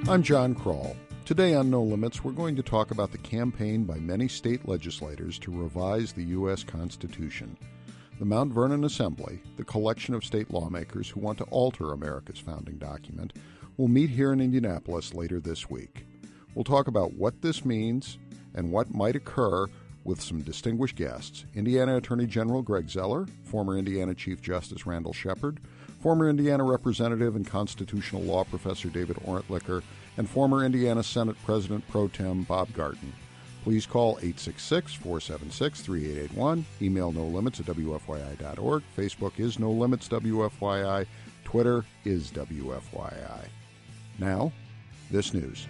I'm John Kroll. Today on No Limits, we're going to talk about the campaign by many state legislators to revise the U.S. Constitution. The Mount Vernon Assembly, the collection of state lawmakers who want to alter America's founding document, will meet here in Indianapolis later this week. We'll talk about what this means and what might occur with some distinguished guests: Indiana Attorney General Greg Zoeller, former Indiana Chief Justice Randall Shepard, former Indiana Representative and Constitutional Law Professor David Orntlicher, and former Indiana Senate President Pro Tem Bob Garton. Please call 866-476-3881, email nolimits@wfyi.org, Facebook is No Limits WFYI, Twitter is WFYI. Now, this news.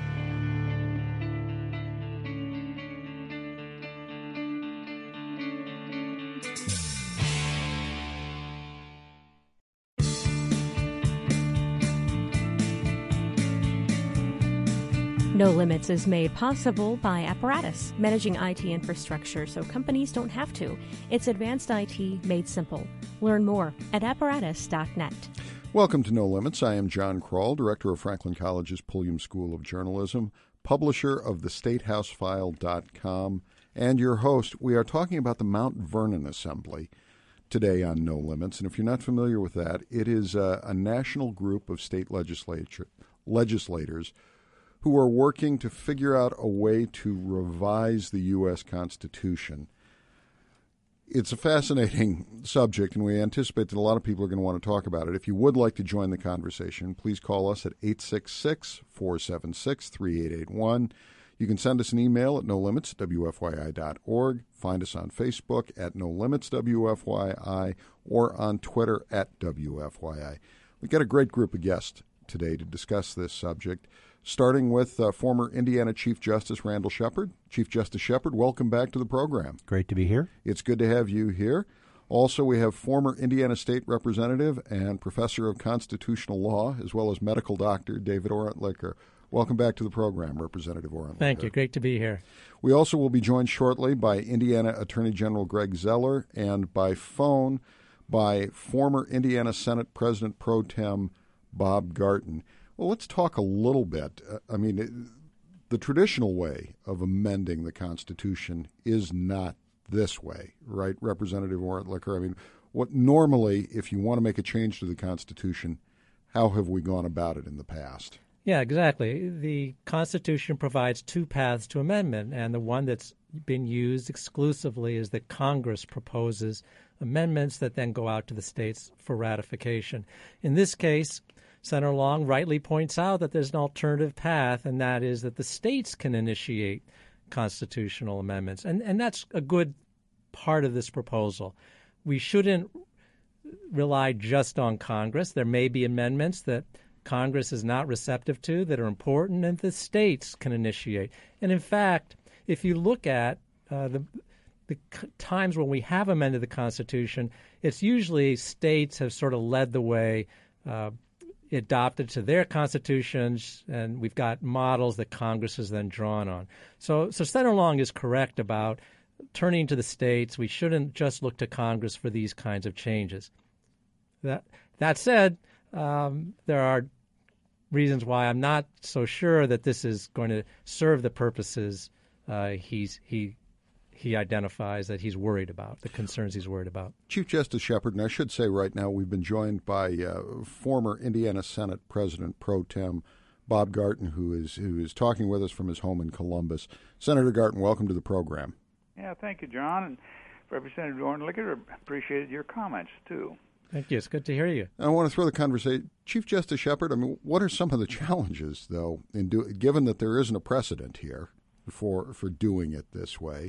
No Limits is made possible by Apparatus, managing IT infrastructure so companies don't have to. It's advanced IT made simple. Learn more at apparatus.net. Welcome to No Limits. I am John Kroll, director of Franklin College's Pulliam School of Journalism, publisher of thestatehousefile.com, and your host. We are talking about the Mount Vernon Assembly today on No Limits. And if you're not familiar with that, it is a national group of state legislators who are working to figure out a way to revise the U.S. Constitution. It's a fascinating subject, and we anticipate that a lot of people are going to want to talk about it. If you would like to join the conversation, please call us at 866-476-3881. You can send us an email at nolimits@wfyi.org. Find us on Facebook at nolimitswfyi or on Twitter at WFYI. We've got a great group of guests today to discuss this subject, starting with former Indiana Chief Justice Randall Shepard. Chief Justice Shepard, welcome back to the program. Great to be here. It's good to have you here. Also, we have former Indiana State Representative and Professor of Constitutional Law, as well as medical doctor, David Orntlicher. Welcome back to the program, Representative Orntlicher. Thank you. Great to be here. We also will be joined shortly by Indiana Attorney General Greg Zoeller and by phone by former Indiana Senate President Pro Tem Bob Garton. Well, let's talk a little bit. The traditional way of amending the Constitution is not this way, right, Representative Orntlicher? What normally, if you want to make a change to the Constitution, how have we gone about it in the past? Yeah, exactly. The Constitution provides two paths to amendment, and the one that's been used exclusively is that Congress proposes amendments that then go out to the states for ratification. In this case, Senator Long rightly points out that there's an alternative path, and that is that the states can initiate constitutional amendments. And that's a good part of this proposal. We shouldn't rely just on Congress. There may be amendments that Congress is not receptive to that are important, and the states can initiate. And in fact, if you look at the times when we have amended the Constitution, it's usually states have sort of led the way, adopted to their constitutions, and we've got models that Congress has then drawn on. So Senator Long is correct about turning to the states. We shouldn't just look to Congress for these kinds of changes. That said, there are reasons why I'm not so sure that this is going to serve the purposes he identifies that he's worried about, the concerns he's worried about. Chief Justice Shepard, and I should say right now we've been joined by former Indiana Senate President Pro Tem Bob Garton, who is talking with us from his home in Columbus. Senator Garton, welcome to the program. Yeah, thank you, John. And Representative Orntlicher, appreciated your comments, too. Thank you. It's good to hear you. I want to throw the conversation. Chief Justice Shepard, what are some of the challenges, though, given that there isn't a precedent here for doing it this way?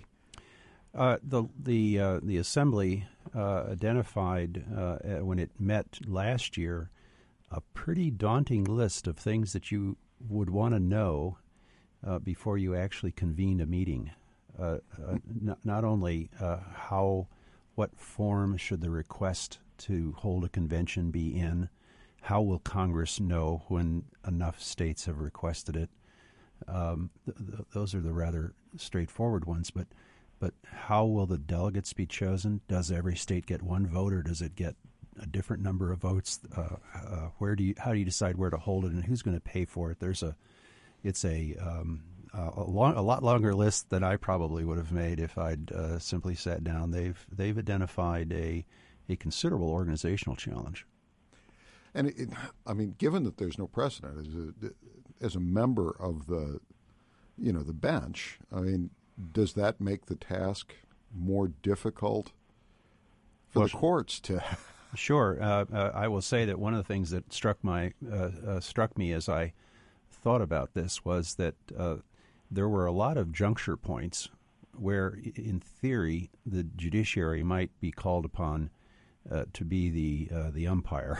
The Assembly identified when it met last year a pretty daunting list of things that you would want to know before you actually convened a meeting. Not only what form should the request to hold a convention be in, how will Congress know when enough states have requested it? Those are the rather straightforward ones, but how will the delegates be chosen? Does every state get one vote, or does it get a different number of votes? How do you decide where to hold it, and who's going to pay for it? It's a lot longer list than I probably would have made if I'd simply sat down. They've identified a considerable organizational challenge. And given that there's no precedent, as a member of the bench, does that make the task more difficult for the courts to? Sure. I will say that one of the things that struck me as I thought about this was that there were a lot of juncture points where, in theory, the judiciary might be called upon to be the umpire,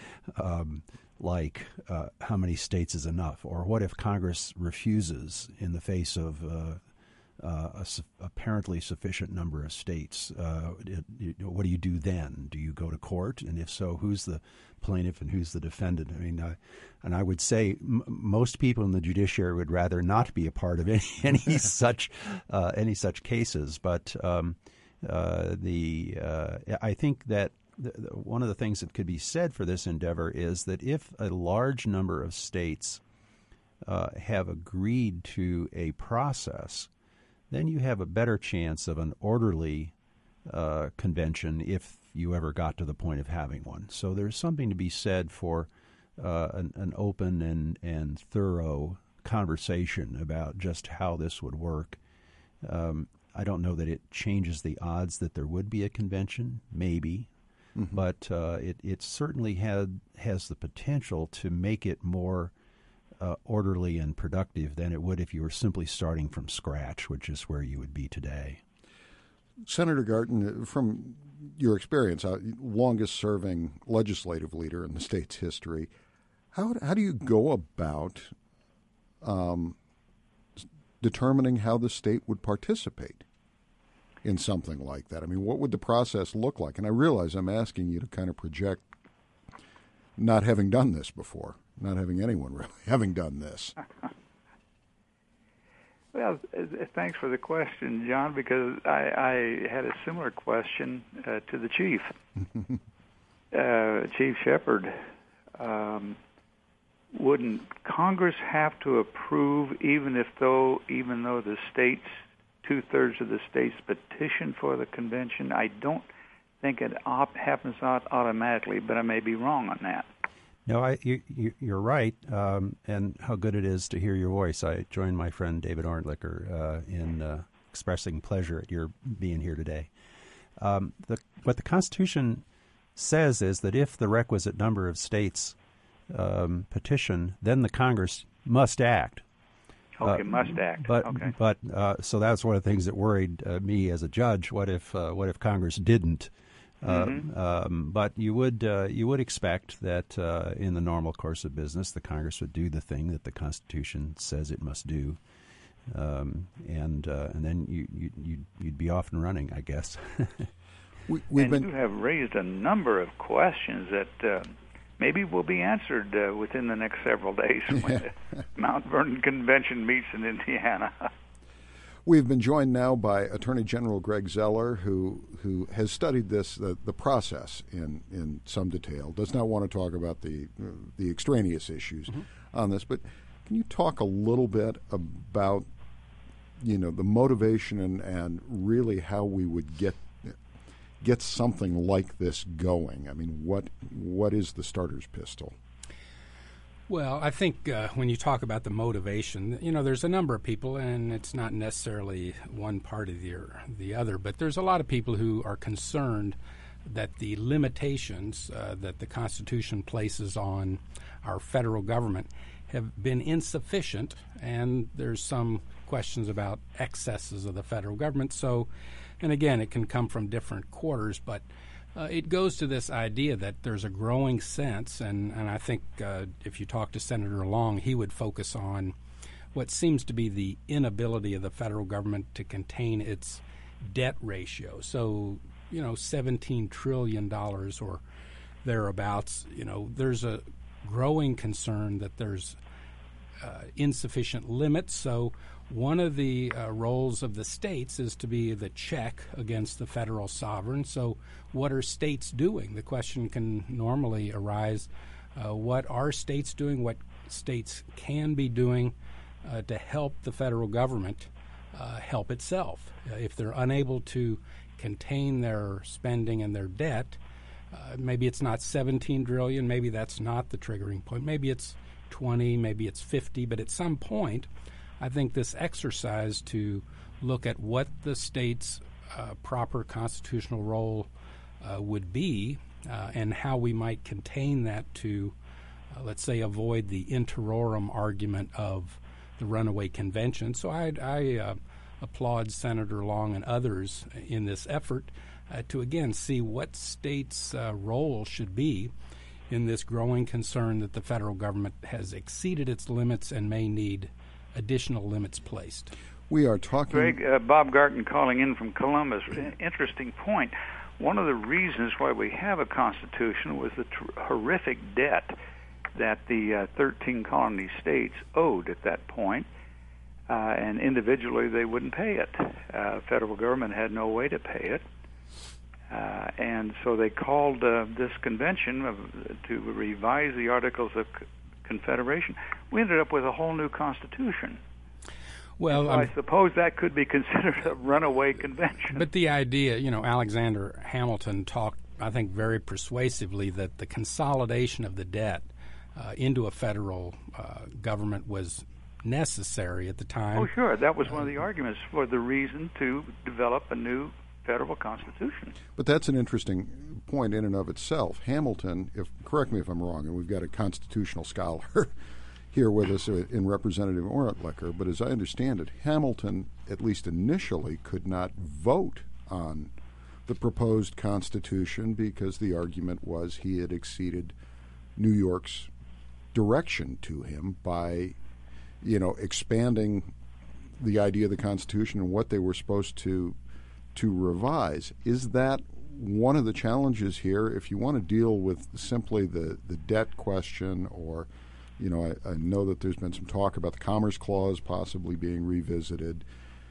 like how many states is enough, or what if Congress refuses in the face of apparently sufficient number of states? What do you do then? Do you go to court? And if so, who's the plaintiff and who's the defendant? And I would say most people in the judiciary would rather not be a part of any such cases. But I think that one of the things that could be said for this endeavor is that if a large number of states have agreed to a process, then you have a better chance of an orderly convention if you ever got to the point of having one. So there's something to be said for an open and thorough conversation about just how this would work. I don't know that it changes the odds that there would be a convention, maybe, but it certainly has the potential to make it more orderly and productive than it would if you were simply starting from scratch, which is where you would be today. Senator Garton, from your experience, longest-serving legislative leader in the state's history, how do you go about determining how the state would participate in something like that? What would the process look like? And I realize I'm asking you to kind of project not having done this before, not having anyone really having done this. Well, thanks for the question, John, because I had a similar question to the chief, Chief Shepard. Wouldn't Congress have to approve even though the states, 2/3 of the states petition for the convention? I don't think it happens automatically, but I may be wrong on that. No, you're right, and how good it is to hear your voice. I joined my friend David Ornlicker in expressing pleasure at your being here today. What the Constitution says is that if the requisite number of states petition, then the Congress must act. Okay, must act. But so that's one of the things that worried me as a judge. What if Congress didn't? But you would expect that in the normal course of business, the Congress would do the thing that the Constitution says it must do, and then you'd be off and running, I guess. You have raised a number of questions that maybe will be answered within the next several days when the Mount Vernon Convention meets in Indiana. We've been joined now by Attorney General Greg Zoeller, who has studied this, the process in some detail. Does not want to talk about the extraneous issues on this, but can you talk a little bit about the motivation and really how we would get something like this going? What is the starter's pistol? Well, I think when you talk about the motivation, there's a number of people, and it's not necessarily one party or the other, but there's a lot of people who are concerned that the limitations that the Constitution places on our federal government have been insufficient, and there's some questions about excesses of the federal government. So, and again, it can come from different quarters, but it goes to this idea that there's a growing sense, and I think if you talk to Senator Long, he would focus on what seems to be the inability of the federal government to contain its debt ratio. So, $17 trillion or thereabouts, there's a growing concern that there's insufficient limits. So One of the roles of the states is to be the check against the federal sovereign. So what are states doing? The question can normally arise, what are states doing, what states can be doing to help the federal government help itself. If they're unable to contain their spending and their debt, maybe it's not 17 trillion, maybe that's not the triggering point, maybe it's 20, maybe it's 50, but at some point, I think this exercise to look at what the state's proper constitutional role would be and how we might contain that to, let's say, avoid the interorum argument of the runaway convention. So I applaud Senator Long and others in this effort to, again, see what states' role should be in this growing concern that the federal government has exceeded its limits and may need additional limits placed. We are talking... Greg, Bob Garton calling in from Columbus. Interesting point. One of the reasons why we have a constitution was the horrific debt that the 13 colony states owed at that point, and individually they wouldn't pay it. Federal government had no way to pay it, and so they called this convention to revise the Articles of Confederation. We ended up with a whole new constitution. Well, so I suppose that could be considered a runaway convention. But the idea, Alexander Hamilton talked, I think, very persuasively that the consolidation of the debt into a federal government was necessary at the time. Oh, sure. That was one of the arguments for the reason to develop a new federal constitution. But that's an interesting point in and of itself. Hamilton, correct me if I'm wrong, and we've got a constitutional scholar here with us in Representative Orentlicher, but as I understand it, Hamilton, at least initially, could not vote on the proposed Constitution because the argument was he had exceeded New York's direction to him by, expanding the idea of the Constitution and what they were supposed to revise. Is that one of the challenges here? If you want to deal with simply the debt question, or, I know that there's been some talk about the Commerce Clause possibly being revisited.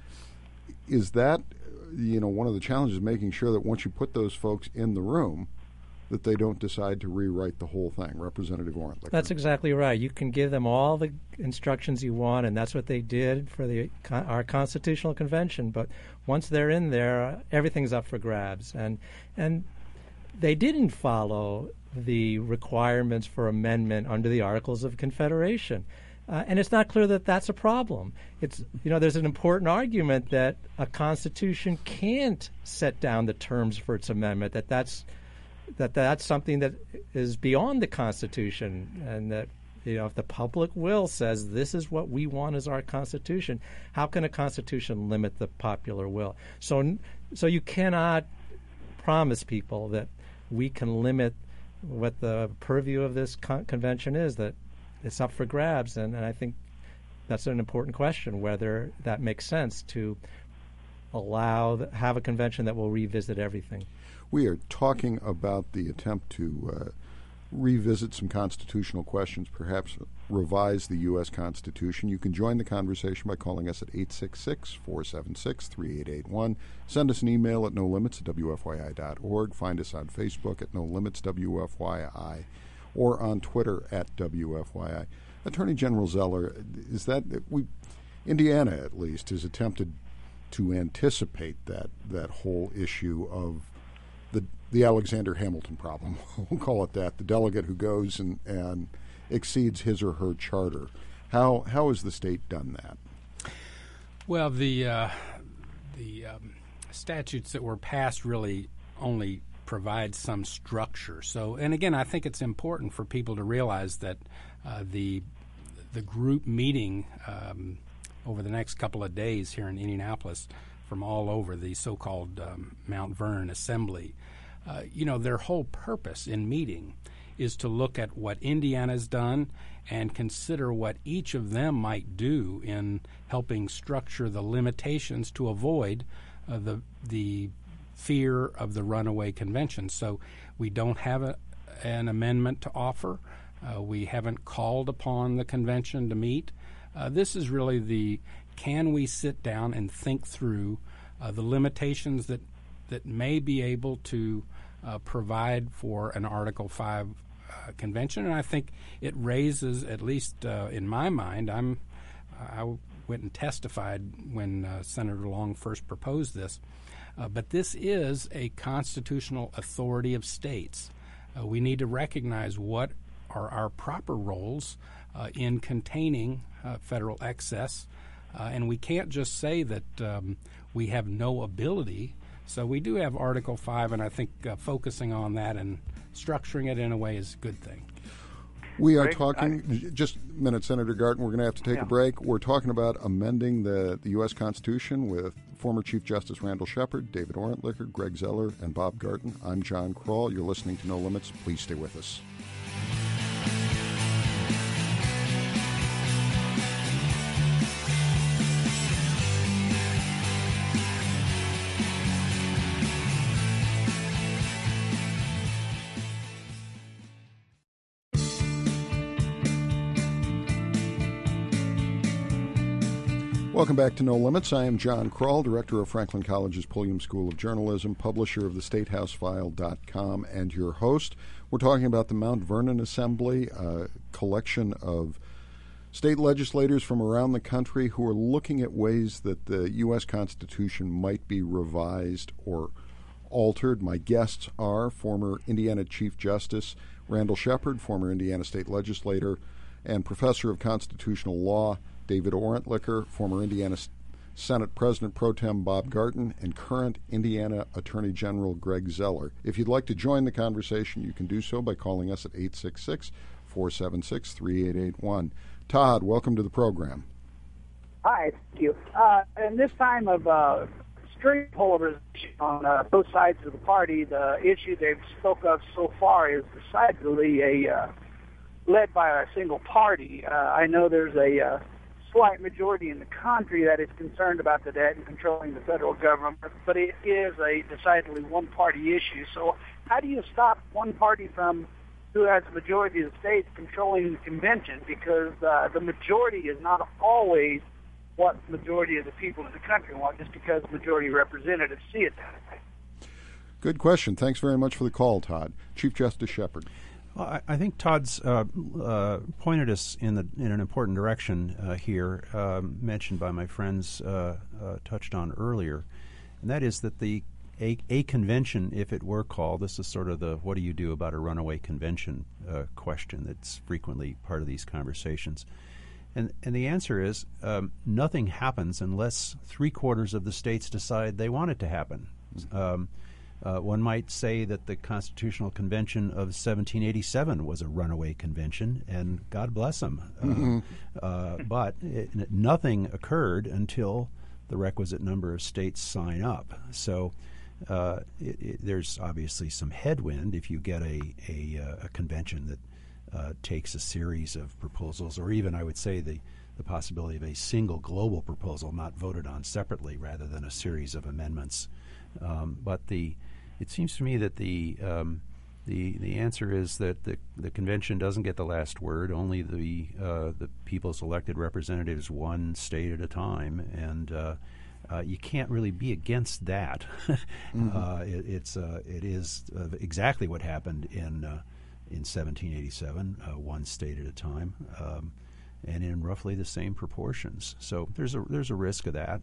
Is that, one of the challenges, making sure that once you put those folks in the room, that they don't decide to rewrite the whole thing? Representative Orentlicher. That's exactly right. You can give them all the instructions you want, and that's what they did for our Constitutional Convention. But once they're in there, everything's up for grabs. And they didn't follow the requirements for amendment under the Articles of Confederation. And it's not clear that that's a problem. There's an important argument that a Constitution can't set down the terms for its amendment, that's something that is beyond the Constitution, and that if the public will says this is what we want as our Constitution, how can a Constitution limit the popular will? So you cannot promise people that we can limit what the purview of this convention is, that it's up for grabs, and I think that's an important question, whether that makes sense to have a convention that will revisit everything. We are talking about the attempt to revisit some constitutional questions, perhaps revise the U.S. Constitution. You can join the conversation by calling us at 866-476-3881. Send us an email at nolimits@wfyi.org. Find us on Facebook at nolimitswfyi, or on Twitter at WFYI. Attorney General Zeller, Indiana at least has attempted to anticipate that whole issue of the Alexander Hamilton problem. We'll call it that. The delegate who goes and exceeds his or her charter. How has the state done that? Well, the statutes that were passed really only provide some structure. So, and again, I think it's important for people to realize that the group meeting over the next couple of days here in Indianapolis from all over, the so-called Mount Vernon Assembly, their whole purpose in meeting is to look at what Indiana's done and consider what each of them might do in helping structure the limitations to avoid the fear of the runaway convention. So we don't have an amendment to offer. We haven't called upon the convention to meet. This is really the can we sit down and think through the limitations that may be able to provide for an Article 5 convention? And I think it raises, at least in my mind, I went and testified when Senator Long first proposed this, but this is a constitutional authority of states. We need to recognize what are our proper roles in containing federal excess, and we can't just say that we have no ability. So we do have Article 5, and I think focusing on that and structuring it in a way is a good thing. We are talking, just a minute, Senator Garten, we're going to have to take a break. We're talking about amending the U.S. Constitution with former Chief Justice Randall Shepard, David Orentlicher, Greg Zeller, and Bob Garten. I'm John Kroll. You're listening to No Limits. Please stay with us. Welcome back to No Limits. I am John Kroll, director of Franklin College's Pulliam School of Journalism, publisher of the StateHouseFile.com, and your host. We're talking about the Mount Vernon Assembly, a collection of state legislators from around the country who are looking at ways that the U.S. Constitution might be revised or altered. My guests are former Indiana Chief Justice Randall Shepard, former Indiana state legislator and professor of constitutional law David Orentlicher, former Indiana Senate President Pro Tem Bob Garten, and current Indiana Attorney General Greg Zeller. If you'd like to join the conversation, you can do so by calling us at 866-476-3881. Todd, welcome to the program. Hi, thank you. In this time of extreme polarization on both sides of the party, the issue they've spoke of so far is decidedly led by a single party. I know there's a slight majority in the country that is concerned about the debt and controlling the federal government, but it is a decidedly one-party issue. So how do you stop one party from who has the majority of the states controlling the convention? Because the majority is not always what the majority of the people in the country want, just because majority representatives see it that way. Good question. Thanks very much for the call, Todd. Chief Justice Shepard. Well, I think Todd's pointed us in an important direction here, mentioned by my friends, touched on earlier, and that is that a convention, if it were called, this is sort of the what do you do about a runaway convention question that's frequently part of these conversations. And the answer is nothing happens unless 3/4 of the states decide they want it to happen. One might say that the Constitutional Convention of 1787 was a runaway convention, and God bless them. But nothing occurred until the requisite number of states sign up. So there's obviously some headwind if you get a convention that takes a series of proposals, or even, I would say, the possibility of a single global proposal not voted on separately rather than a series of amendments. But it seems to me that the answer is that the convention doesn't get the last word. Only the people's elected representatives, one state at a time, and you can't really be against that. It is exactly what happened in 1787, one state at a time. And in roughly the same proportions. So there's a risk of that.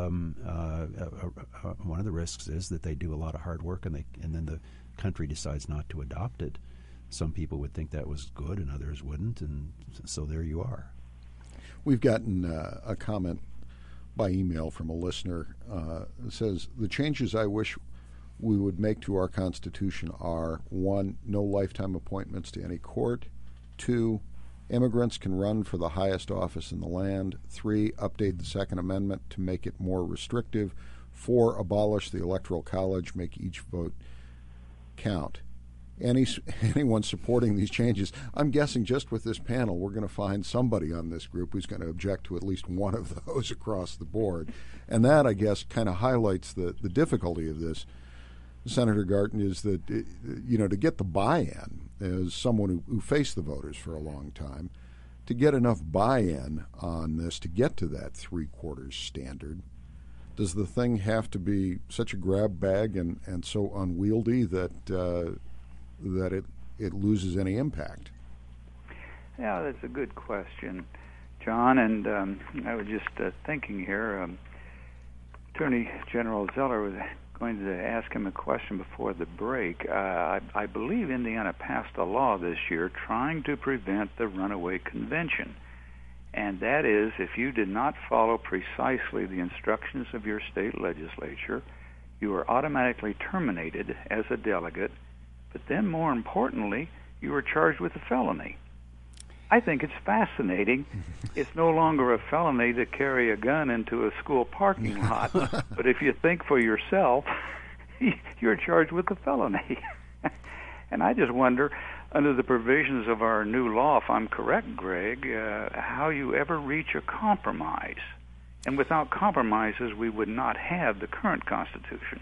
One of the risks is that they do a lot of hard work and then the country decides not to adopt it. Some people would think that was good and others wouldn't, and so there you are. We've gotten a comment by email from a listener that says, the changes I wish we would make to our Constitution are, 1, no lifetime appointments to any court, 2, immigrants can run for the highest office in the land, 3, update the Second Amendment to make it more restrictive, 4, abolish the Electoral College, make each vote count. Anyone supporting these changes, I'm guessing just with this panel, we're going to find somebody on this group who's going to object to at least one of those across the board. And that, I guess, kind of highlights the difficulty of this, Senator Garten, is that, to get the buy-in as someone who faced the voters for a long time, to get enough buy-in on this to get to that 3/4 standard? Does the thing have to be such a grab bag and so unwieldy that it loses any impact? Yeah, that's a good question, John. And I was just thinking here. Attorney General Zeller was going to ask him a question before the break. I believe Indiana passed a law this year trying to prevent the runaway convention. And that is, if you did not follow precisely the instructions of your state legislature, you are automatically terminated as a delegate, but then more importantly, you are charged with a felony. I think it's fascinating. It's no longer a felony to carry a gun into a school parking lot, but if you think for yourself, you're charged with a felony. And I just wonder, under the provisions of our new law, if I'm correct, Greg, how you ever reach a compromise. And without compromises, we would not have the current Constitution.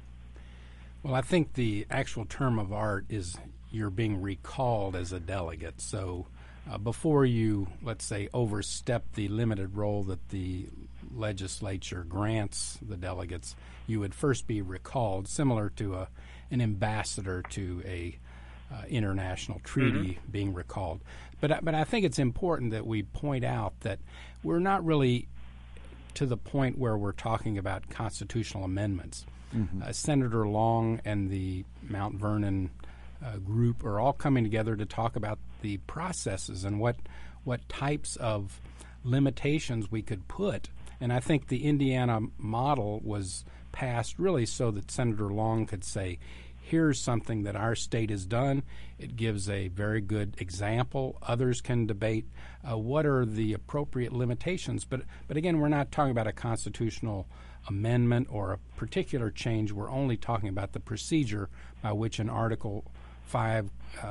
Well, I think the actual term of art is you're being recalled as a delegate. So before you, let's say, overstep the limited role that the legislature grants the delegates, you would first be recalled, similar to an ambassador to a international treaty being recalled. But I think it's important that we point out that we're not really to the point where we're talking about constitutional amendments. Senator Long and the Mount Vernon group are all coming together to talk about the processes and what types of limitations we could put. And I think the Indiana model was passed really so that Senator Long could say, here's something that our state has done. It gives a very good example. Others can debate what are the appropriate limitations. But again, we're not talking about a constitutional amendment or a particular change. We're only talking about the procedure by which an Article 5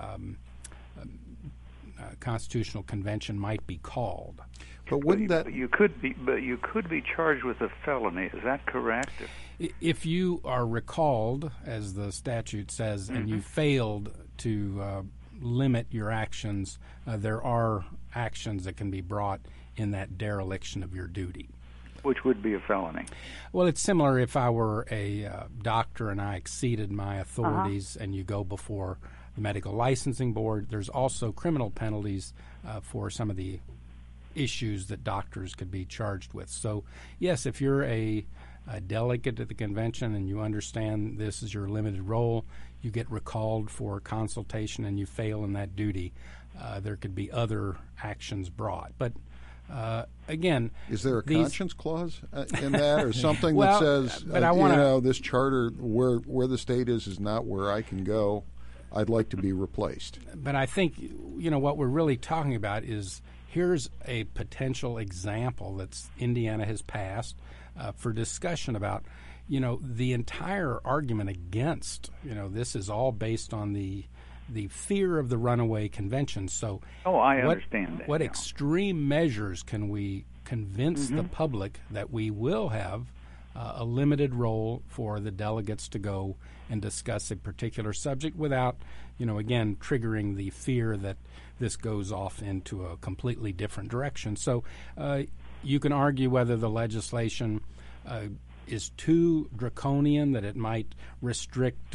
constitutional convention might be called. But wouldn't that you could be charged with a felony? Is that correct? If you are recalled, as the statute says, and you failed to limit your actions, there are actions that can be brought in that dereliction of your duty. Which would be a felony. Well, it's similar if I were a doctor and I exceeded my authorities and you go before the medical licensing board. There's also criminal penalties for some of the issues that doctors could be charged with. So, yes, if you're a delegate at the convention and you understand this is your limited role, you get recalled for consultation and you fail in that duty, there could be other actions brought. But again, is there a conscience clause in that, or something well, that says, but this charter where the state is not where I can go? I'd like to be replaced. But I think what we're really talking about is here's a potential example that Indiana has passed for discussion about. The entire argument against this is all based on the fear of the runaway convention. So, I understand that. What extreme measures can we convince the public that we will have a limited role for the delegates to go and discuss a particular subject without, again, triggering the fear that this goes off into a completely different direction. So you can argue whether the legislation is too draconian, that it might restrict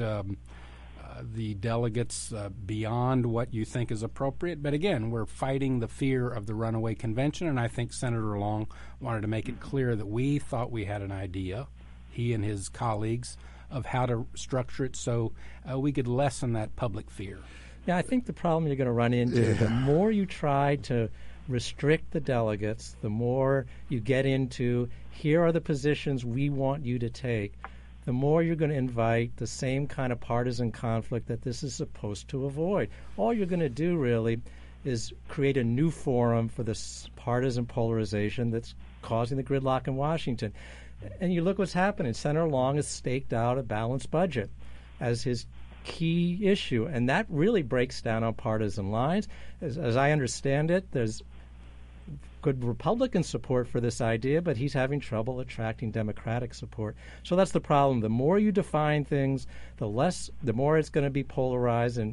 the delegates beyond what you think is appropriate. But again, we're fighting the fear of the runaway convention, and I think Senator Long wanted to make it clear that we thought we had an idea, he and his colleagues, of how to structure it so we could lessen that public fear. Yeah, I think the problem you're going to run into, the more you try to restrict the delegates, the more you get into, here are the positions we want you to take, the more you're going to invite the same kind of partisan conflict that this is supposed to avoid. All you're going to do really is create a new forum for this partisan polarization that's causing the gridlock in Washington. And you look what's happening. Senator Long has staked out a balanced budget as his key issue, and that really breaks down on partisan lines. As I understand it, there's good Republican support for this idea, but he's having trouble attracting Democratic support. So that's the problem. The more you define things, the more it's going to be polarized, and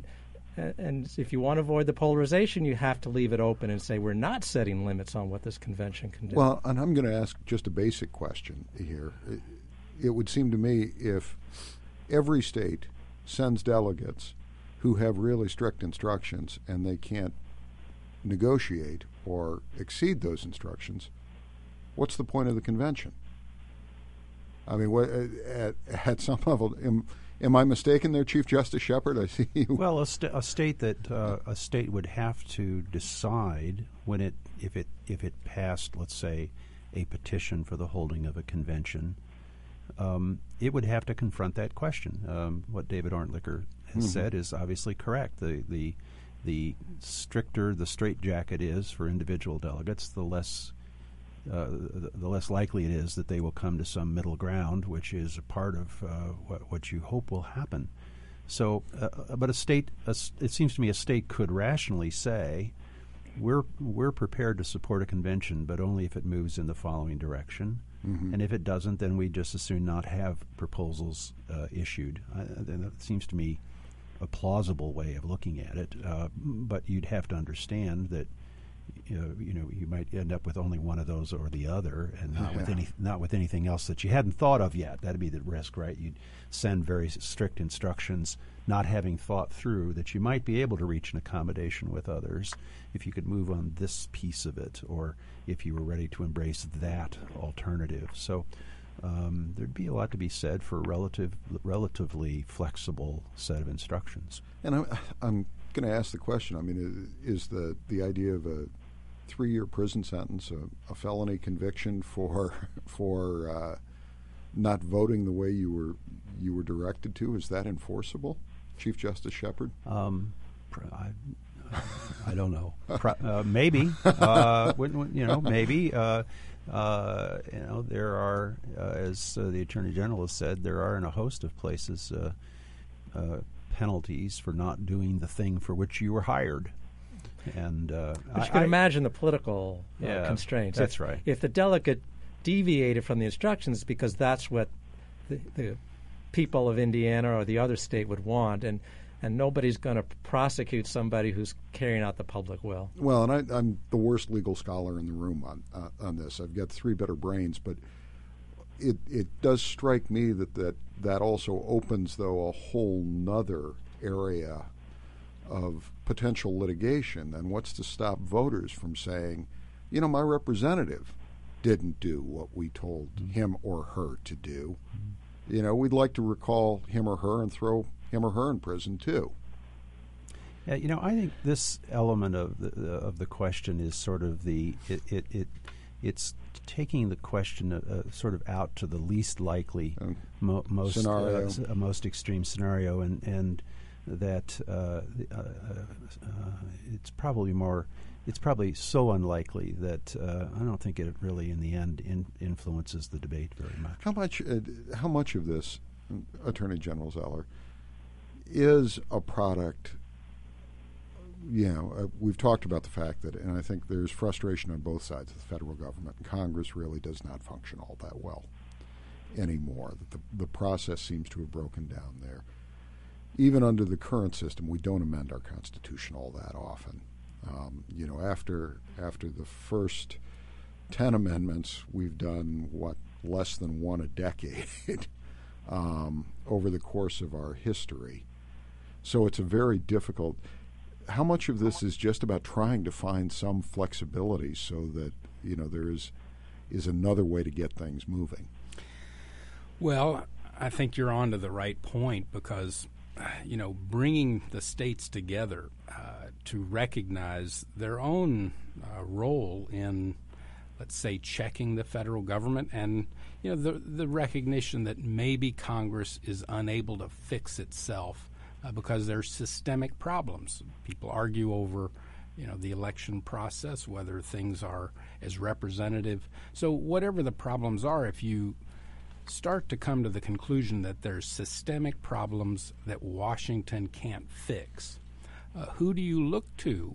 And if you want to avoid the polarization, you have to leave it open and say we're not setting limits on what this convention can do. Well, and I'm going to ask just a basic question here. It would seem to me if every state sends delegates who have really strict instructions and they can't negotiate or exceed those instructions, what's the point of the convention? I mean, at some level, am I mistaken there, Chief Justice Shepard? I see you. Well, a state would have to decide if it passed, let's say, a petition for the holding of a convention. It would have to confront that question. What David Orntlicher has said is obviously correct. The stricter the straitjacket is for individual delegates, the less likely it is that they will come to some middle ground, which is a part of what you hope will happen. So, but it seems to me a state could rationally say, we're prepared to support a convention, but only if it moves in the following direction. Mm-hmm. And if it doesn't, then we just as soon not have proposals issued. That seems to me a plausible way of looking at it. But you'd have to understand that you might end up with only one of those or the other, and not with anything else that you hadn't thought of yet. That'd be the risk, right? You'd send very strict instructions, not having thought through that you might be able to reach an accommodation with others if you could move on this piece of it, or if you were ready to embrace that alternative. So there'd be a lot to be said for a relatively flexible set of instructions. And I'm going to ask the question. I mean, is the idea of a 3-year prison sentence, a felony conviction for not voting the way you were directed to, is that enforceable, Chief Justice Shepard? I don't know. Maybe. Maybe. There are, as the Attorney General has said, there are in a host of places penalties for not doing the thing for which you were hired. And but you can imagine the political constraints. That's right. If the delegate deviated from the instructions because that's what the people of Indiana or the other state would want, and nobody's going to prosecute somebody who's carrying out the public will. Well, and I'm the worst legal scholar in the room on this. I've got 3 better brains, but it does strike me that also opens, though, a whole nother area of potential litigation. And what's to stop voters from saying, my representative didn't do what we told him or her to do. We'd like to recall him or her and throw him or her in prison too. Yeah, I think this element of the question is sort of it's taking the question sort of out to the least likely most extreme scenario, and that it's probably so unlikely that I don't think it really in the end influences the debate very much. How much of this, Attorney General Zeller, is a product? We've talked about the fact that, and I think there's frustration on both sides of the federal government. Congress really does not function all that well anymore. The process seems to have broken down there. Even under the current system, we don't amend our Constitution all that often. After the first 10 amendments, we've done less than one a decade over the course of our history. So it's a very difficult. How much of this is just about trying to find some flexibility so that there is another way to get things moving? Well, I think you're on to the right point because bringing the states together to recognize their own role in, let's say, checking the federal government, and the recognition that maybe Congress is unable to fix itself because there's systemic problems. People argue over the election process, whether things are as representative. So whatever the problems are, if you start to come to the conclusion that there's systemic problems that Washington can't fix, who do you look to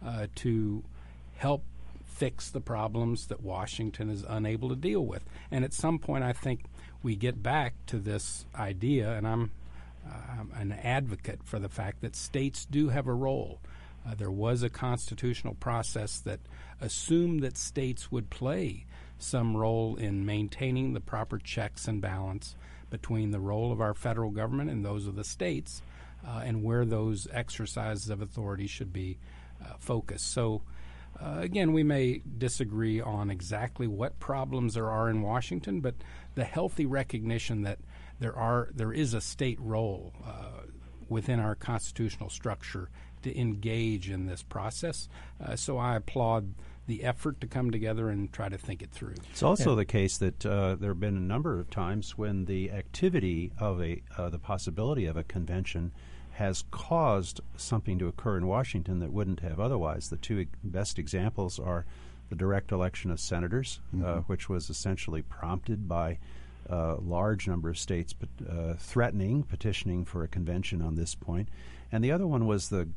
help fix the problems that Washington is unable to deal with? And at some point, I think we get back to this idea, and I'm an advocate for the fact that states do have a role. There was a constitutional process that assumed that states would play some role in maintaining the proper checks and balance between the role of our federal government and those of the states, and where those exercises of authority should be focused. So, again, we may disagree on exactly what problems there are in Washington, but the healthy recognition that there is a state role within our constitutional structure to engage in this process. So I applaud the effort to come together and try to think it through. It's also the case that there have been a number of times when the activity of the possibility of a convention has caused something to occur in Washington that wouldn't have otherwise. The two best examples are the direct election of senators, which was essentially prompted by a large number of states petitioning for a convention on this point. And the other one was the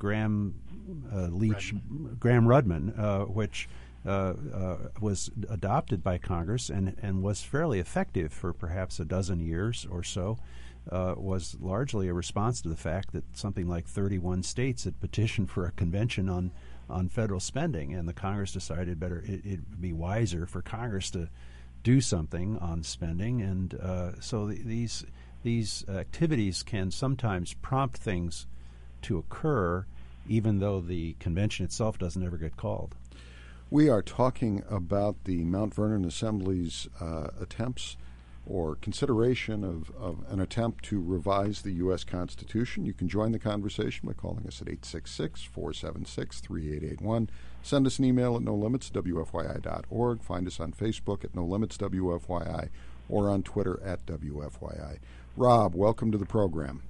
Gramm-Rudman, which was adopted by Congress and was fairly effective for perhaps a dozen years or so, was largely a response to the fact that something like 31 states had petitioned for a convention on federal spending, and the Congress decided it'd be wiser for Congress to do something on spending. And so these activities can sometimes prompt things to occur, even though the convention itself doesn't ever get called. We are talking about the Mount Vernon Assembly's attempts or consideration of an attempt to revise the U.S. Constitution. You can join the conversation by calling us at 866-476-3881. Send us an email at nolimits@wfyi.org. Find us on Facebook at nolimits.wfyi or on Twitter at WFYI. Rob, welcome to the program.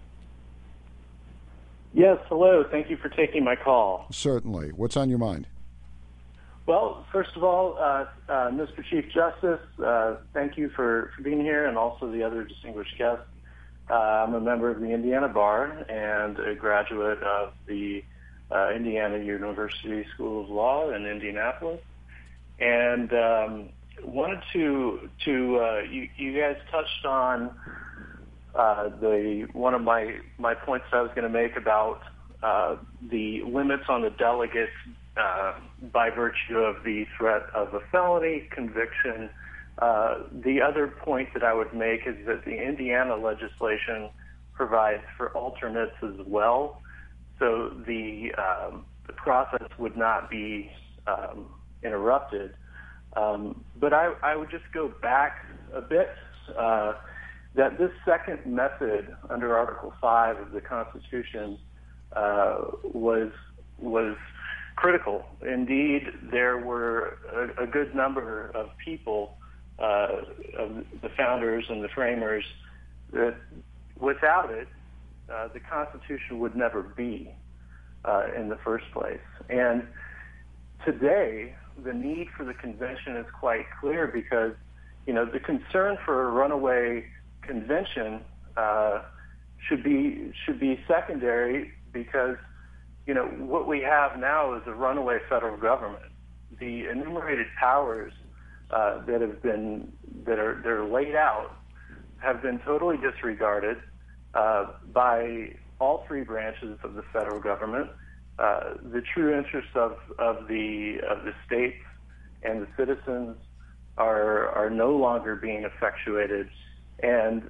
Yes, hello. Thank you for taking my call. Certainly. What's on your mind? Well, first of all, Mr. Chief Justice, thank you for being here, and also the other distinguished guests. I'm a member of the Indiana Bar and a graduate of the Indiana University School of Law in Indianapolis. And wanted to you guys touched on one of my points that I was going to make about the limits on the delegates by virtue of the threat of a felony conviction. The other point that I would make is that the Indiana legislation provides for alternates as well, so the process would not be interrupted. But I would just go back a bit, that this second method under Article 5 of the Constitution was critical. Indeed, there were a good number of people, of the founders and the framers, that without it, the Constitution would never be in the first place. And today, the need for the convention is quite clear because, the concern for a runaway convention should be secondary because, what we have now is a runaway federal government. The enumerated powers that are laid out have been totally disregarded by all three branches of the federal government. The true interests of the states and the citizens are no longer being effectuated, and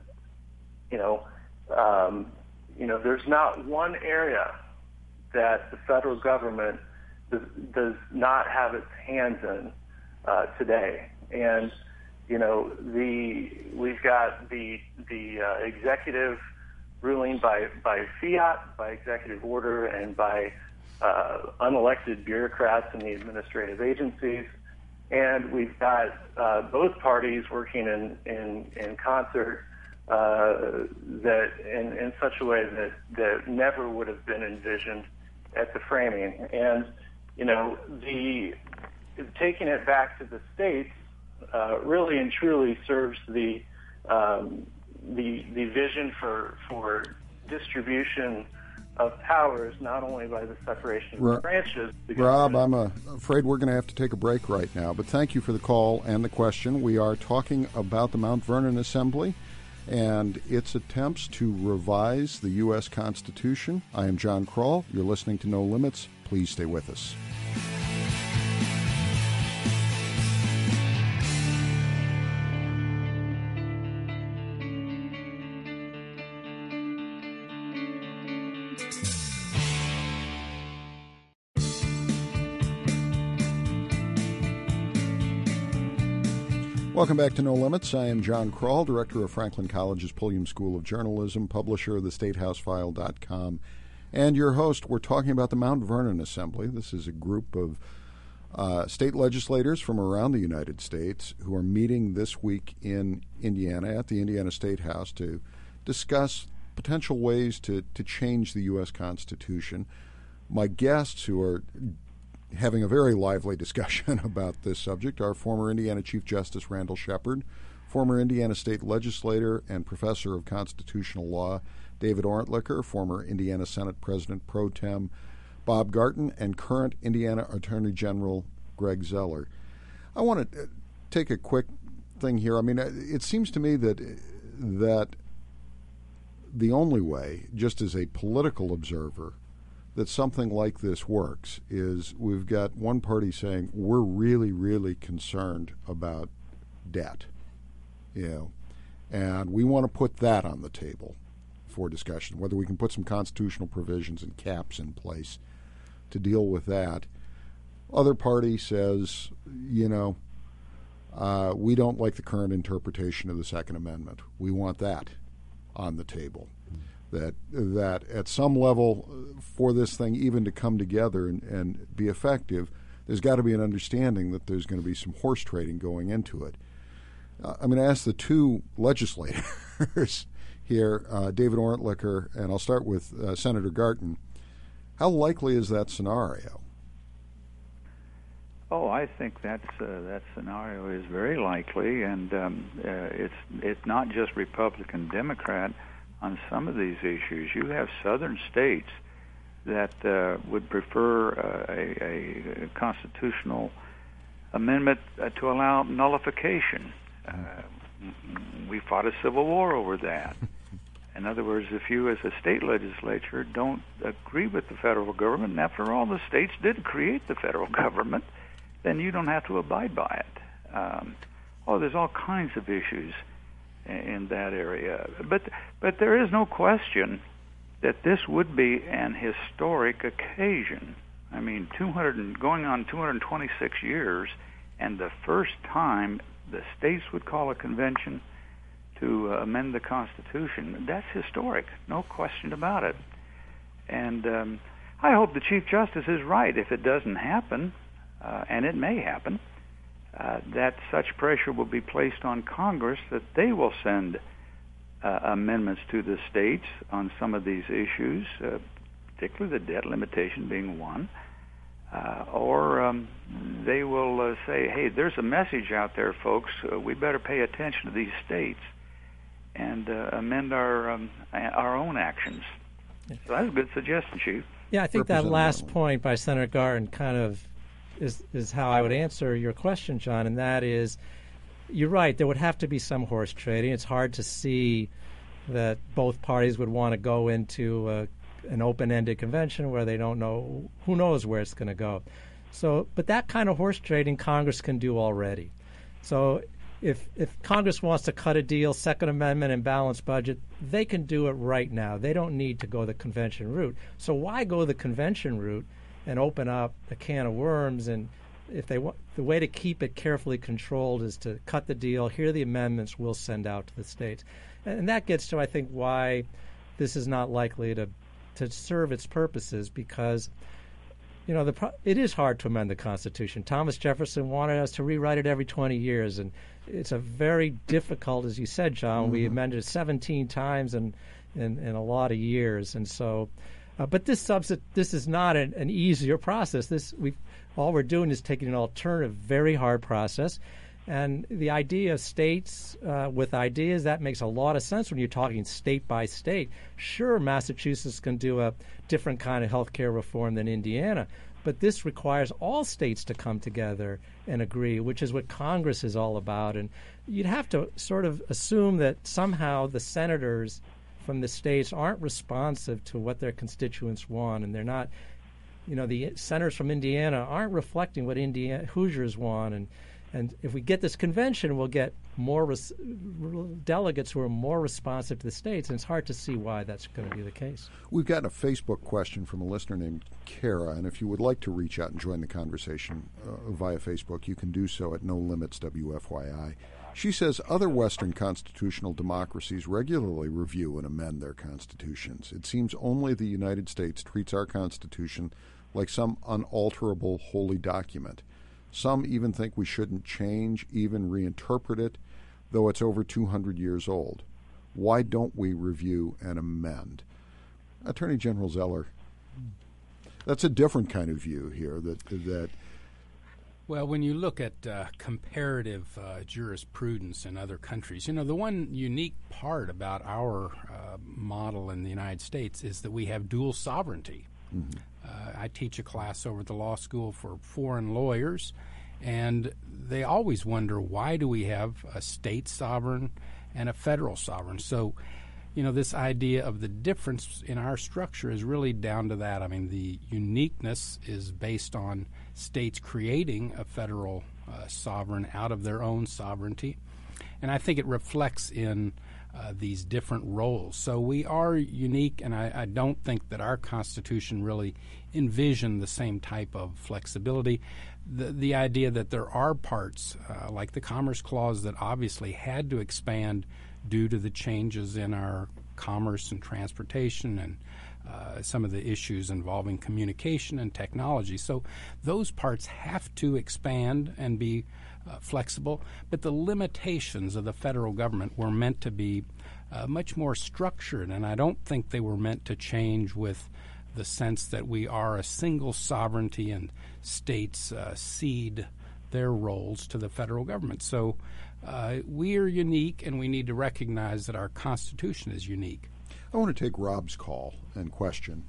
there's not one area that the federal government does not have its hands in today. And we've got the executive ruling by fiat, by executive order, and by unelected bureaucrats in the administrative agencies. And we've got both parties working in concert that in such a way that never would have been envisioned at the framing. And taking it back to the states really and truly serves the vision for distribution of powers, not only by the separation of the branches. Rob, I'm afraid we're going to have to take a break right now, but thank you for the call and the question. We are talking about the Mount Vernon Assembly and its attempts to revise the U.S. Constitution. I am John Kroll. You're listening to No Limits. Please stay with us. Welcome back to No Limits. I am John Kroll, director of Franklin College's Pulliam School of Journalism, publisher of thestatehousefile.com, and your host. We're talking about the Mount Vernon Assembly. This is a group of state legislators from around the United States who are meeting this week in Indiana at the Indiana State House to discuss potential ways to change the U.S. Constitution. My guests, who are having a very lively discussion about this subject, are former Indiana Chief Justice Randall Shepard, former Indiana State Legislator and Professor of Constitutional Law David Orntlicher, former Indiana Senate President Pro Tem Bob Garton, and current Indiana Attorney General Greg Zoeller. I want to take a quick thing here. I mean, it seems to me that the only way, just as a political observer, that something like this works is we've got one party saying we're really, really concerned about debt, and we want to put that on the table for discussion, whether we can put some constitutional provisions and caps in place to deal with that. Other party says, we don't like the current interpretation of the Second Amendment. We want that on the table. That at some level, for this thing even to come together and be effective, there's got to be an understanding that there's going to be some horse trading going into it. I'm going to ask the two legislators here, David Orntlicher, and I'll start with Senator Garton. How likely is that scenario? Oh, I think that scenario is very likely, and it's not just Republican, Democrat. On some of these issues, you have southern states that would prefer a constitutional amendment to allow nullification. We fought a civil war over that. In other words, if you as a state legislature don't agree with the federal government, and after all, the states did create the federal government, then you don't have to abide by it. There's all kinds of issues in that area. But there is no question that this would be an historic occasion. I mean, going on 226 years, and the first time the states would call a convention to amend the Constitution. That's historic, no question about it. And I hope the Chief Justice is right. If it doesn't happen, and it may happen, that such pressure will be placed on Congress that they will send amendments to the states on some of these issues, particularly the debt limitation being one, or they will say, hey, there's a message out there, folks, we better pay attention to these states and amend our own actions. So that's a good suggestion, Chief. Yeah, I think that last point by Senator Garton kind of is how I would answer your question, John, and that is, you're right, there would have to be some horse trading. It's hard to see that both parties would want to go into an open-ended convention where they don't know, who knows where it's going to go. So, but that kind of horse trading Congress can do already. So if Congress wants to cut a deal, Second Amendment and balanced budget, they can do it right now. They don't need to go the convention route. So why go the convention route and open up a can of worms? And if they want, the way to keep it carefully controlled is to cut the deal. Here are the amendments we'll send out to the states, and that gets to, I think, why this is not likely to serve its purposes, because it is hard to amend the Constitution. Thomas Jefferson wanted us to rewrite it every 20 years, and it's a very difficult, as you said, John. We amended it 17 times in a lot of years, and so. But this is not an easier process. All we're doing is taking an alternative, very hard process, And the idea of states with ideas, that makes a lot of sense when you're talking state by state. Sure, Massachusetts can do a different kind of health care reform than Indiana, but this requires all states to come together and agree, which is what Congress is all about. And you'd have to sort of assume that somehow the senators from the states aren't responsive to what their constituents want, and they're not, the senators from Indiana aren't reflecting what Hoosiers want. And if we get this convention, we'll get more delegates who are more responsive to the states, and it's hard to see why that's going to be the case. We've gotten a Facebook question from a listener named Kara, and if you would like to reach out and join the conversation via Facebook, you can do so at No Limits WFYI. She says other Western constitutional democracies regularly review and amend their constitutions. It seems only the United States treats our Constitution like some unalterable holy document. Some even think we shouldn't change, even reinterpret it, though it's over 200 years old. Why don't we review and amend? Attorney General Zeller, that's a different kind of view here. That Well, when you look at comparative jurisprudence in other countries, the one unique part about our model in the United States is that we have dual sovereignty. Mm-hmm. I teach a class over at the law school for foreign lawyers, and they always wonder, why do we have a state sovereign and a federal sovereign? So, this idea of the difference in our structure is really down to that. I mean, the uniqueness is based on states creating a federal sovereign out of their own sovereignty, and I think it reflects in these different roles. So we are unique, and I don't think that our Constitution really envisioned the same type of flexibility. The idea that there are parts, like the Commerce Clause, that obviously had to expand due to the changes in our commerce and transportation and some of the issues involving communication and technology. So those parts have to expand and be flexible, but the limitations of the federal government were meant to be much more structured, and I don't think they were meant to change with the sense that we are a single sovereignty and states cede their roles to the federal government. So we are unique, and we need to recognize that our Constitution is unique. I want to take Rob's call and question,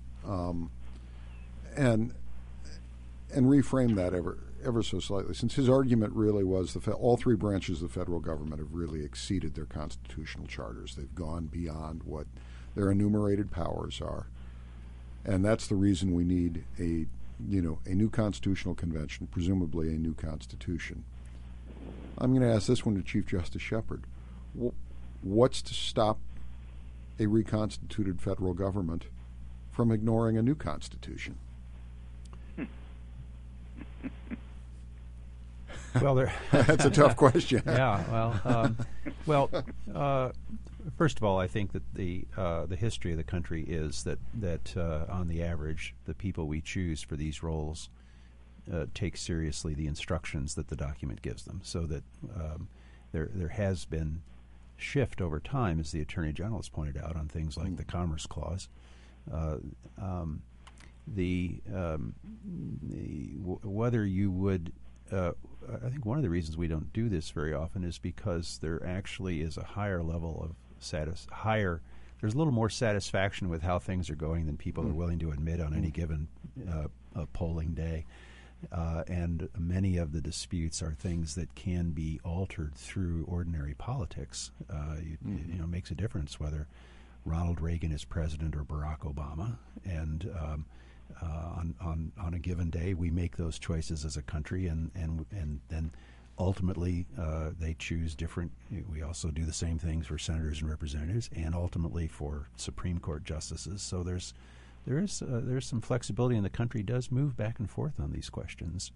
and reframe that ever so slightly, since his argument really was all three branches of the federal government have really exceeded their constitutional charters. They've gone beyond what their enumerated powers are, and that's the reason we need a new constitutional convention, presumably a new constitution. I'm going to ask this one to Chief Justice Shepard. What's to stop a reconstituted federal government from ignoring a new constitution? Well, that's a tough question. Yeah. First of all, I think that the history of the country is that on the average, the people we choose for these roles take seriously the instructions that the document gives them. So that there has been shift over time, as the Attorney General has pointed out, on things like the Commerce Clause. Whether you would. I think one of the reasons we don't do this very often is because there actually is a higher level of there's a little more satisfaction with how things are going than people are willing to admit on any given polling day. And many of the disputes are things that can be altered through ordinary politics. It makes a difference whether Ronald Reagan is president or Barack Obama, and on a given day we make those choices as a country, and then ultimately they choose different. We also do the same things for senators and representatives, and ultimately for Supreme Court justices. So there's some flexibility, and the country does move back and forth on these questions,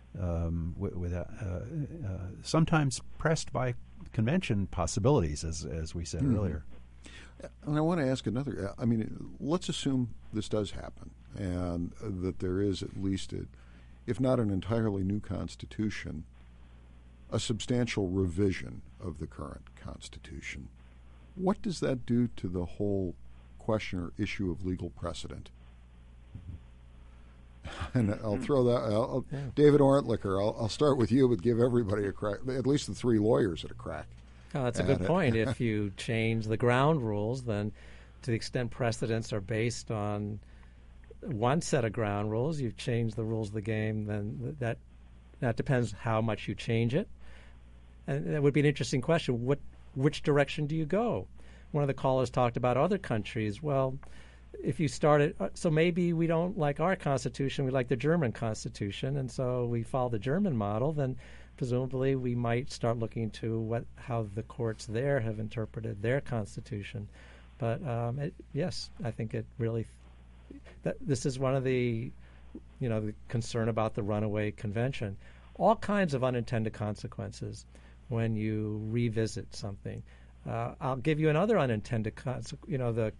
sometimes pressed by convention possibilities, as we said earlier. And I want to ask another. I mean, let's assume this does happen, and that there is at least, if not an entirely new constitution, a substantial revision of the current Constitution. What does that do to the whole question or issue of legal precedent? And I'll throw that. David Orntlicher, I'll start with you, but give everybody a crack. At least the three lawyers at a crack. Oh, that's a good point. If you change the ground rules, then to the extent precedents are based on one set of ground rules, you've changed the rules of the game, then that depends how much you change it. And that would be an interesting question. Which direction do you go? One of the callers talked about other countries. Well, if you started, so maybe we don't like our Constitution, we like the German Constitution, and so we follow the German model, then presumably we might start looking to how the courts there have interpreted their Constitution. But yes, I think it really, this is one of the concern about the Runaway Convention. All kinds of unintended consequences when you revisit something. I'll give you another unintended consequence.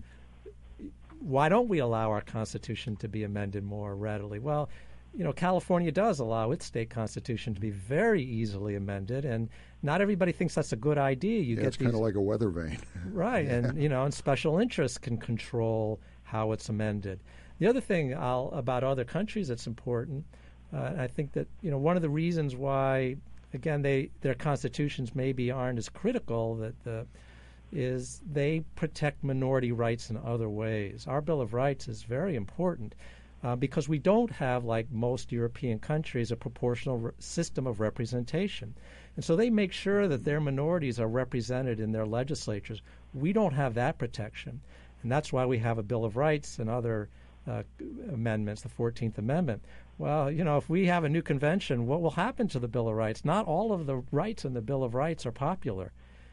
Why don't we allow our Constitution to be amended more readily? Well, California does allow its state constitution to be very easily amended, and not everybody thinks that's a good idea. It's kind of like a weather vane. Right, and and special interests can control how it's amended. The other thing about other countries that's important, I think that one of the reasons why, again, their constitutions maybe aren't as critical is they protect minority rights in other ways. Our Bill of Rights is very important because we don't have, like most European countries, a proportional system of representation. And so they make sure that their minorities are represented in their legislatures. We don't have that protection. And that's why we have a Bill of Rights and other amendments, the 14th Amendment. Well, if we have a new convention, what will happen to the Bill of Rights? Not all of the rights in the Bill of Rights are popular.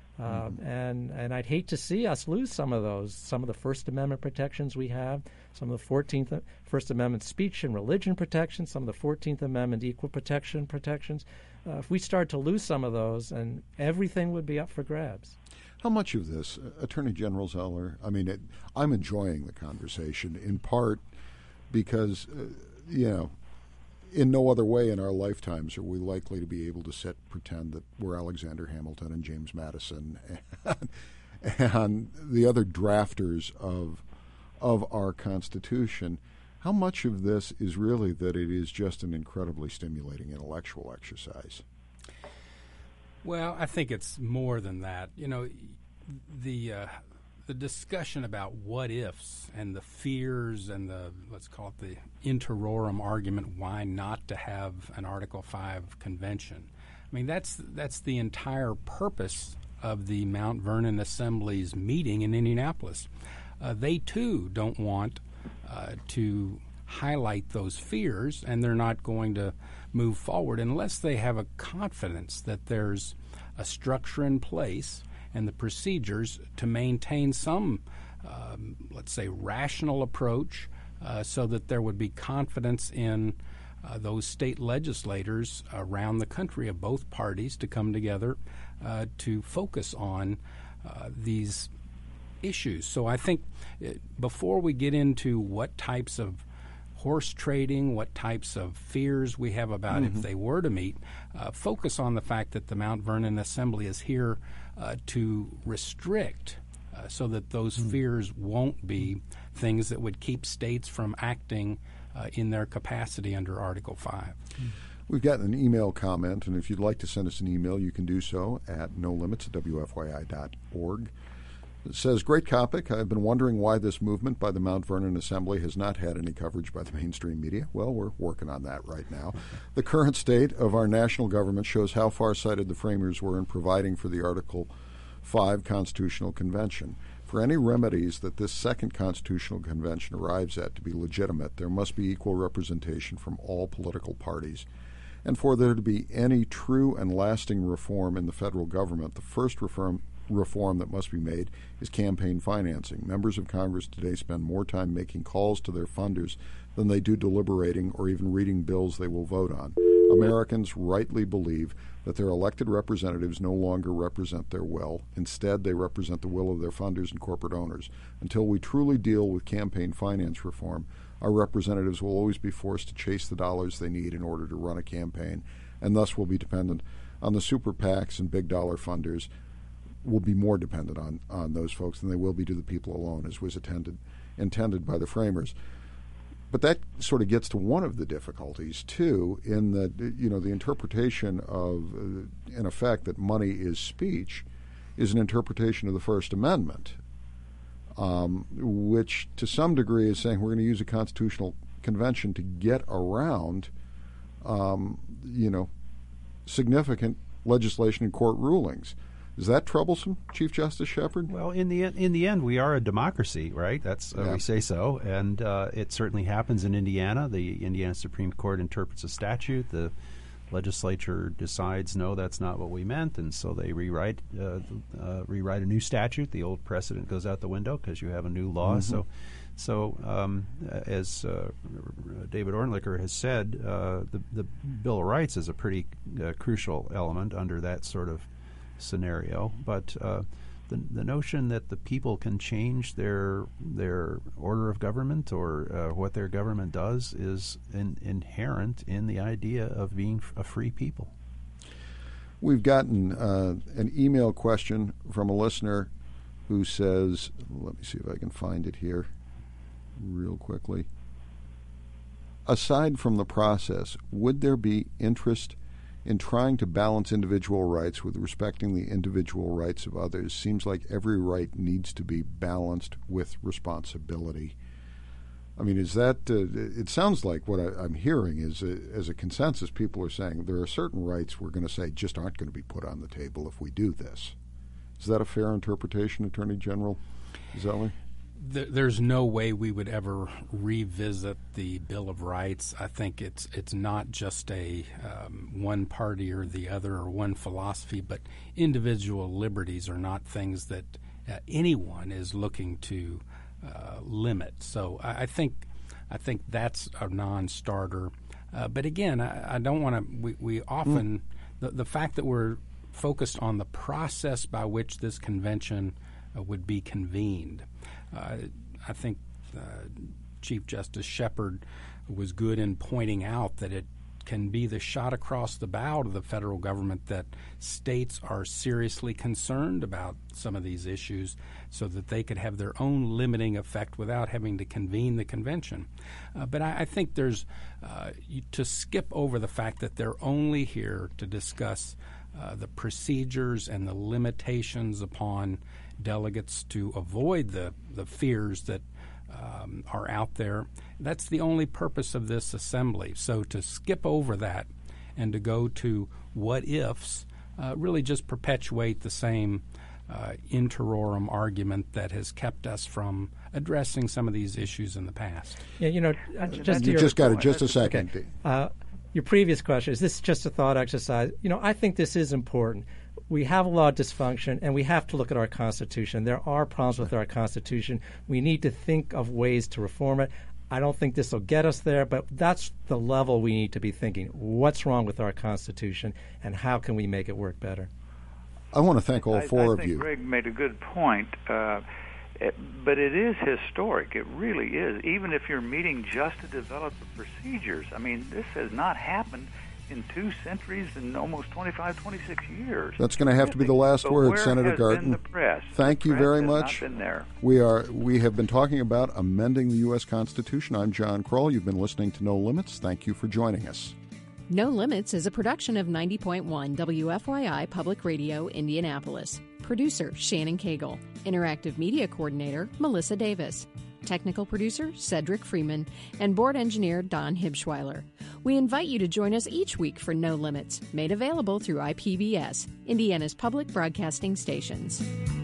And I'd hate to see us lose some of those, some of the First Amendment protections we have, some of the First Amendment speech and religion protections, some of the 14th Amendment equal protection protections. If we start to lose some of those, and everything would be up for grabs. How much of this, Attorney General Zeller, I'm enjoying the conversation in part because, in no other way in our lifetimes are we likely to be able to pretend that we're Alexander Hamilton and James Madison and the other drafters of our Constitution. How much of this is really that it is just an incredibly stimulating intellectual exercise? Well, I think it's more than that. The discussion about what ifs and the fears and let's call it the interorum argument, why not to have an Article 5 convention. That's the entire purpose of the Mount Vernon Assembly's meeting in Indianapolis. They too don't want to highlight those fears, and they're not going to move forward unless they have a confidence that there's a structure in place and the procedures to maintain some, let's say, rational approach so that there would be confidence in those state legislators around the country of both parties to come together to focus on these issues. So I think before we get into what types of horse trading, what types of fears we have about if they were to meet, focus on the fact that the Mount Vernon Assembly is here to restrict so that those fears won't be things that would keep states from acting in their capacity under Article 5. We've got an email comment, and if you'd like to send us an email, you can do so at nolimits@wfyi.org. It says, great topic. I've been wondering why this movement by the Mount Vernon Assembly has not had any coverage by the mainstream media. Well, we're working on that right now. The current state of our national government shows how far-sighted the framers were in providing for the Article 5 Constitutional Convention. For any remedies that this second Constitutional Convention arrives at to be legitimate, there must be equal representation from all political parties. And for there to be any true and lasting reform in the federal government, the first reform that must be made is campaign financing. Members of Congress today spend more time making calls to their funders than they do deliberating or even reading bills they will vote on. Americans rightly believe that their elected representatives no longer represent their will. Instead, they represent the will of their funders and corporate owners. Until we truly deal with campaign finance reform, our representatives will always be forced to chase the dollars they need in order to run a campaign, and thus will be dependent on the super PACs and big dollar funders, will be more dependent on those folks than they will be to the people alone, as was intended by the framers. But that sort of gets to one of the difficulties, too, in that, the interpretation of, in effect, that money is speech is an interpretation of the First Amendment, which to some degree is saying we're going to use a constitutional convention to get around, significant legislation and court rulings. Is that troublesome, Chief Justice Shepard? Well, in the end, we are a democracy, right? That's we say so, and it certainly happens in Indiana. The Indiana Supreme Court interprets a statute. The legislature decides, no, that's not what we meant, and so they rewrite a new statute. The old precedent goes out the window because you have a new law. Mm-hmm. So, as David Ornlicker has said, the Bill of Rights is a pretty crucial element under that sort of scenario, but the notion that the people can change their order of government or what their government does is inherent in the idea of being a free people. We've gotten an email question from a listener who says, let me see if I can find it here real quickly. Aside from the process, would there be interest in trying to balance individual rights with respecting the individual rights of others? Seems like every right needs to be balanced with responsibility. I mean, is that, it sounds like what I'm hearing is, as a consensus, people are saying there are certain rights we're going to say just aren't going to be put on the table if we do this. Is that a fair interpretation, Attorney General Zeller? There's no way we would ever revisit the Bill of Rights. I think it's not just a one party or the other or one philosophy, but individual liberties are not things that anyone is looking to limit. So I think that's a non-starter. But again, I don't want to. We often the fact that we're focused on the process by which this convention would be convened. I think Chief Justice Shepard was good in pointing out that it can be the shot across the bow to the federal government that states are seriously concerned about some of these issues so that they could have their own limiting effect without having to convene the convention. But I think there's to skip over the fact that they're only here to discuss the procedures and the limitations upon delegates to avoid the fears that are out there. That's the only purpose of this assembly. So to skip over that and to go to what ifs really just perpetuate the same interorum argument that has kept us from addressing some of these issues in the past. Yeah, just a second. Okay. Your previous question, is this just a thought exercise? I think this is important. We have a lot of dysfunction, and we have to look at our Constitution. There are problems with our Constitution. We need to think of ways to reform it. I don't think this will get us there, but that's the level we need to be thinking. What's wrong with our Constitution, and how can we make it work better? I want to thank all four of you. I think Greg made a good point, but it is historic. It really is. Even if you're meeting just to develop the procedures, I mean, this has not happened in 2 centuries and almost 25, 26 years. That's going to have to be the last word, Senator Garten. The press? Thank you very much. Not been there. We have been talking about amending the U.S. Constitution. I'm John Kroll. You've been listening to No Limits. Thank you for joining us. No Limits is a production of 90.1 WFYI Public Radio, Indianapolis. Producer, Shannon Cagle. Interactive Media Coordinator, Melissa Davis. Technical producer, Cedric Freeman. And board engineer, Don Hibschweiler. We invite you to join us each week for No Limits, made available through IPBS, Indiana's public broadcasting stations.